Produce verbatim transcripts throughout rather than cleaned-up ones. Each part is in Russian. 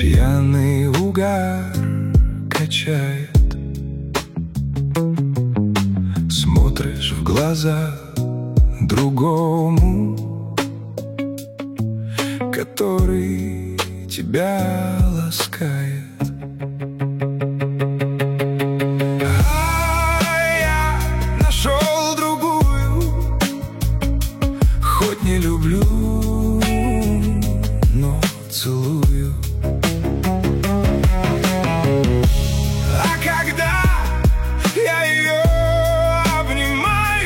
Пьяный угар качает. Смотришь в глаза другому, который тебя ласкает. А я нашел другую, хоть не люблю, но целую. А когда я ее обнимаю,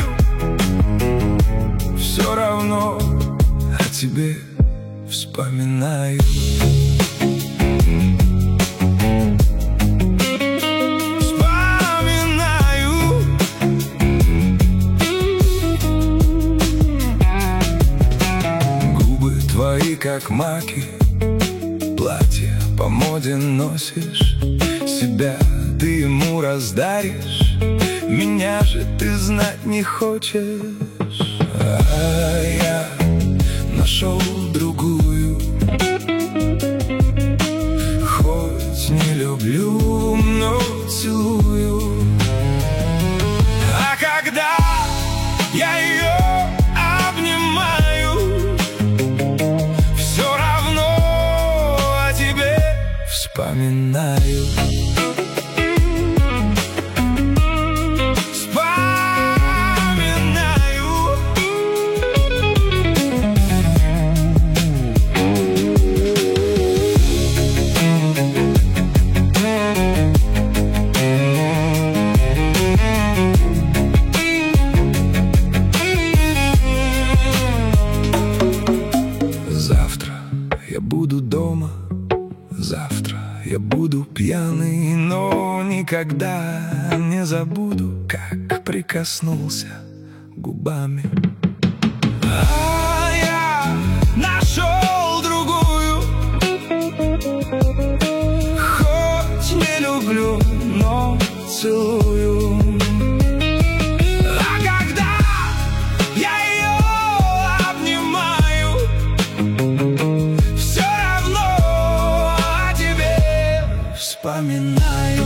все равно о тебе вспоминаю. Вспоминаю. Губы твои как маки, платье по моде носишь, себя ты ему раздаришь, меня же ты знать не хочешь. А я нашел другую, хоть не люблю, но целую. А когда я ее обнимаю, все равно о тебе вспоминаю. Я буду дома, завтра я буду пьяный, но никогда не забуду, как прикоснулся губами. А я нашел другую, хоть не люблю, но целую. Вспоминаю.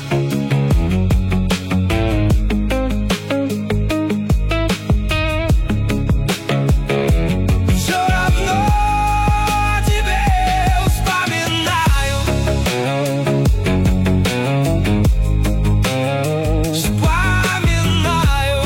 Все равно о тебе вспоминаю. Вспоминаю.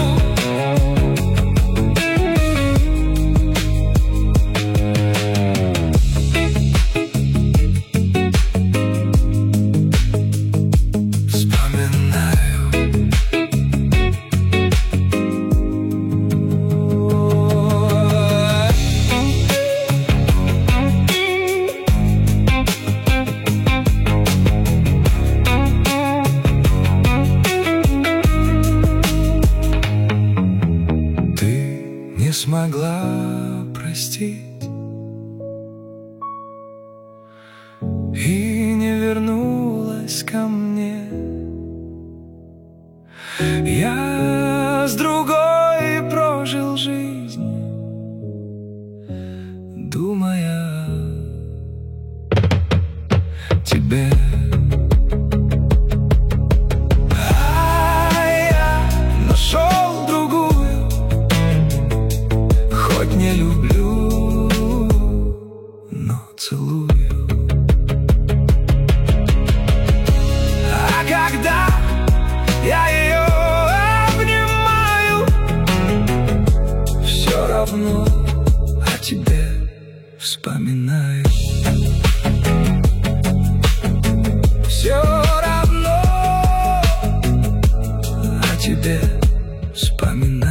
Не смогла простить и не вернулась ко мне. Я с другой прожил жизнь, думая о тебе. А я нашел другую, хоть не люблю, но целую. А когда я ее обнимаю, все равно о тебе вспоминаю. Все равно о тебе вспоминаю.